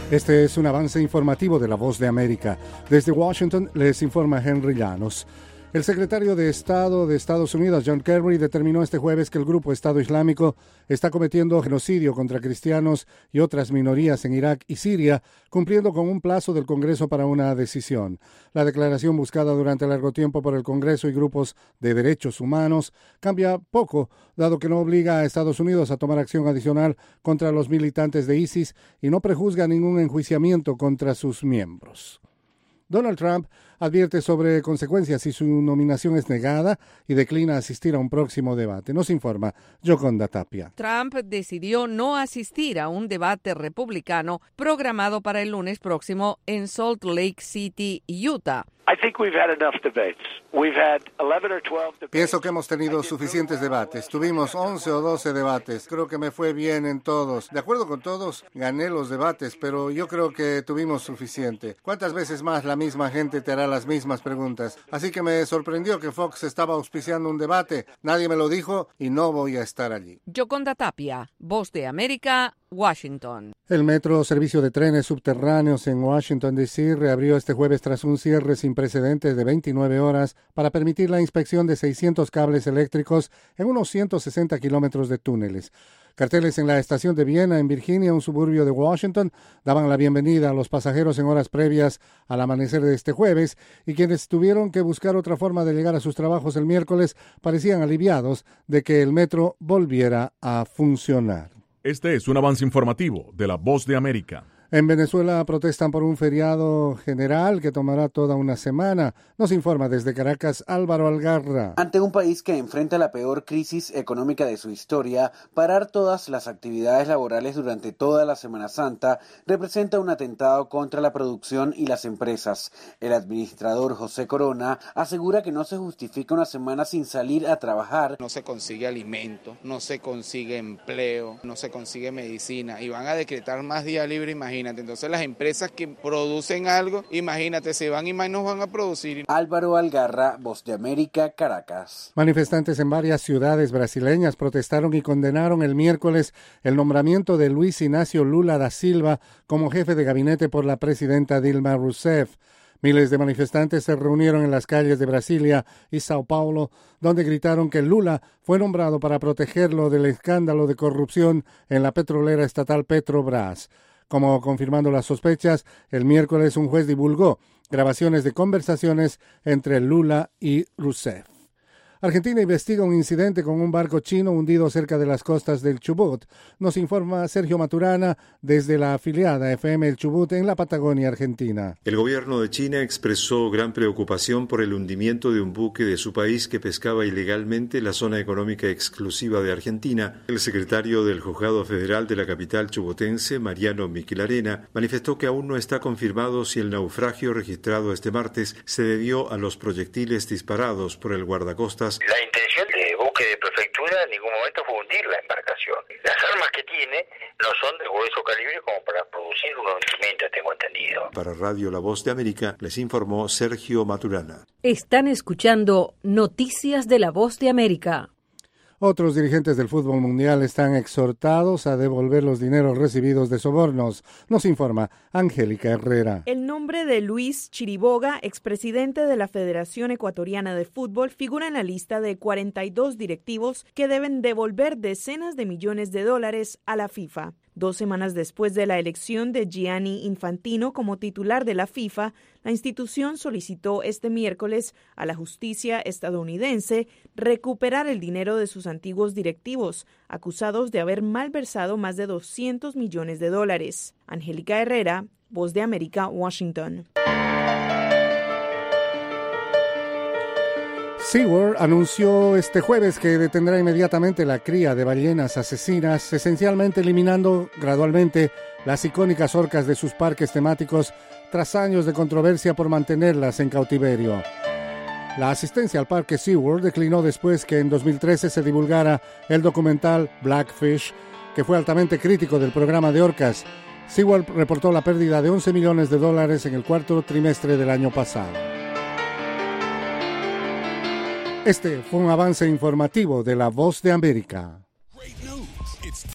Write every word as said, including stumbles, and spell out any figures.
Este es un avance informativo de La Voz de América. Desde Washington les informa Henry Llanos. El secretario de Estado de Estados Unidos, John Kerry, determinó este jueves que el grupo Estado Islámico está cometiendo genocidio contra cristianos y otras minorías en Irak y Siria, cumpliendo con un plazo del Congreso para una decisión. La declaración buscada durante largo tiempo por el Congreso y grupos de derechos humanos cambia poco, dado que no obliga a Estados Unidos a tomar acción adicional contra los militantes de ISIS y no prejuzga ningún enjuiciamiento contra sus miembros. Donald Trump advierte sobre consecuencias si su nominación es negada y declina asistir a un próximo debate. Nos informa Yoconda Tapia. Trump decidió no asistir a un debate republicano programado para el lunes próximo en Salt Lake City, Utah. Pienso que hemos tenido suficientes debates. Tuvimos once o doce debates. Creo que me fue bien en todos. De acuerdo con todos, gané los debates, pero yo creo que tuvimos suficiente. ¿Cuántas veces más la misma gente te hará las mismas preguntas? Así que me sorprendió que Fox estaba auspiciando un debate. Nadie me lo dijo y no voy a estar allí. Yoconda Tapia, Voz de América, Washington. El Metro, servicio de trenes subterráneos en Washington, D C, reabrió este jueves tras un cierre sin precedentes de veintinueve horas para permitir la inspección de seiscientos cables eléctricos en unos ciento sesenta kilómetros de túneles. Carteles en la estación de Viena, en Virginia, un suburbio de Washington, daban la bienvenida a los pasajeros en horas previas al amanecer de este jueves, y quienes tuvieron que buscar otra forma de llegar a sus trabajos el miércoles parecían aliviados de que el metro volviera a funcionar. Este es un avance informativo de La Voz de América. En Venezuela protestan por un feriado general que tomará toda una semana. Nos informa desde Caracas Álvaro Algarra. Ante un país que enfrenta la peor crisis económica de su historia, parar todas las actividades laborales durante toda la Semana Santa representa un atentado contra la producción y las empresas. El administrador José Corona asegura que no se justifica una semana sin salir a trabajar. No se consigue alimento, no se consigue empleo, no se consigue medicina y van a decretar más días libres, imagínate. Entonces las empresas que producen algo, imagínate, se van y más nos van a producir. Álvaro Algarra, Voz de América, Caracas. Manifestantes en varias ciudades brasileñas protestaron y condenaron el miércoles el nombramiento de Luis Ignacio Lula da Silva como jefe de gabinete por la presidenta Dilma Rousseff. Miles de manifestantes se reunieron en las calles de Brasilia y Sao Paulo, donde gritaron que Lula fue nombrado para protegerlo del escándalo de corrupción en la petrolera estatal Petrobras. Como confirmando las sospechas, el miércoles un juez divulgó grabaciones de conversaciones entre Lula y Rousseff. Argentina investiga un incidente con un barco chino hundido cerca de las costas del Chubut. Nos informa Sergio Maturana desde la afiliada F M El Chubut en la Patagonia Argentina. El gobierno de China expresó gran preocupación por el hundimiento de un buque de su país que pescaba ilegalmente en la zona económica exclusiva de Argentina. El secretario del Juzgado Federal de la capital chubutense, Mariano Miquilarena, manifestó que aún no está confirmado si el naufragio registrado este martes se debió a los proyectiles disparados por el guardacostas. La intención del buque de prefectura en ningún momento fue hundir la embarcación. Las armas que tiene no son de grueso calibre como para producir un hundimiento, tengo entendido. Para Radio La Voz de América les informó Sergio Maturana. Están escuchando Noticias de La Voz de América. Otros dirigentes del fútbol mundial están exhortados a devolver los dineros recibidos de sobornos. Nos informa Angélica Herrera. El nombre de Luis Chiriboga, expresidente de la Federación Ecuatoriana de Fútbol, figura en la lista de cuarenta y dos directivos que deben devolver decenas de millones de dólares a la FIFA. Dos semanas después de la elección de Gianni Infantino como titular de la FIFA, la institución solicitó este miércoles a la justicia estadounidense recuperar el dinero de sus antiguos directivos, acusados de haber malversado más de doscientos millones de dólares. Angélica Herrera, Voz de América, Washington. SeaWorld anunció este jueves que detendrá inmediatamente la cría de ballenas asesinas, esencialmente eliminando gradualmente las icónicas orcas de sus parques temáticos tras años de controversia por mantenerlas en cautiverio. La asistencia al parque SeaWorld declinó después que en dos mil trece se divulgara el documental Blackfish, que fue altamente crítico del programa de orcas. SeaWorld reportó la pérdida de once millones de dólares en el cuarto trimestre del año pasado. Este fue un avance informativo de La Voz de América.